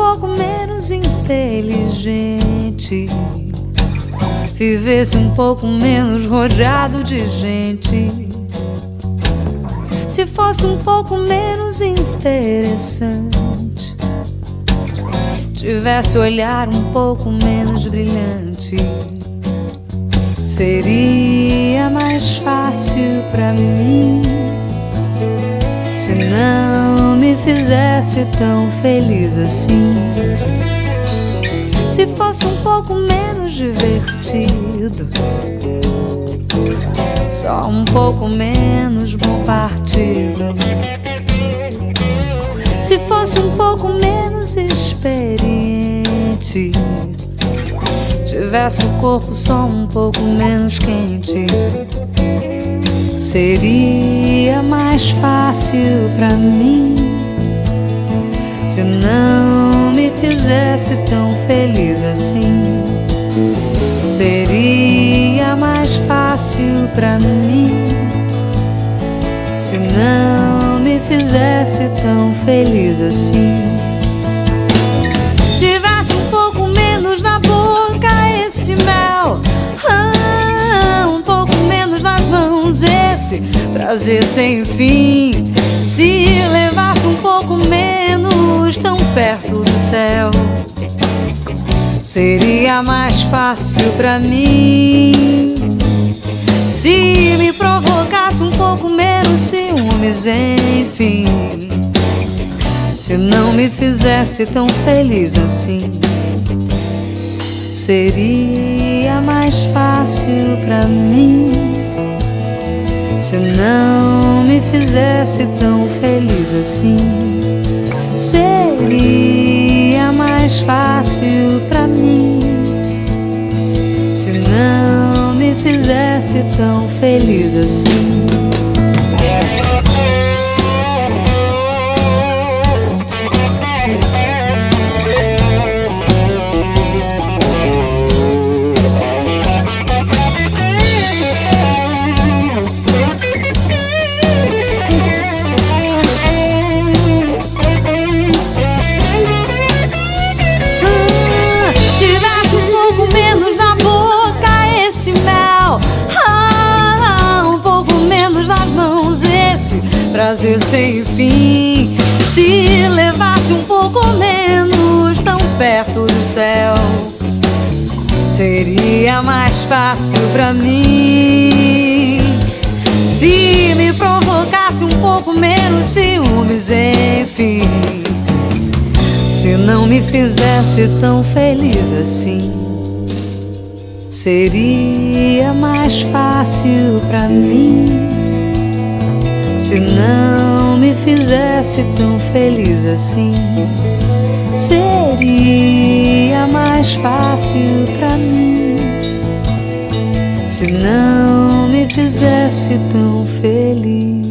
pouco menos inteligente, vivesse um pouco menos rodeado de gente, se fosse um pouco menos interessante, tivesse olhar um pouco menos brilhante, seria mais fácil pra mim se não me fizesse tão feliz assim. Se fosse um pouco menos divertido, só um pouco menos bom partido, se fosse um pouco menos experiente, tivesse o corpo só um pouco menos quente, seria mais fácil pra mim se não me fizesse tão feliz assim. Seria mais fácil pra mim se não me fizesse tão feliz assim. Tivesse um pouco menos na boca esse mel, um pouco menos nas mãos esse prazer sem fim, se levasse um pouco menos tão perto do céu, seria mais fácil pra mim. Se me provocasse um pouco menos ciúmes, enfim, se não me fizesse tão feliz assim, seria mais fácil pra mim se não me fizesse tão feliz assim. Seria mais fácil pra mim se não me fizesse tão feliz assim. Prazer sem fim, se levasse um pouco menos tão perto do céu, seria mais fácil pra mim. Se me provocasse um pouco menos ciúmes, enfim, se não me fizesse tão feliz assim, seria mais fácil pra mim se não me fizesse tão feliz assim. Seria mais fácil pra mim se não me fizesse tão feliz.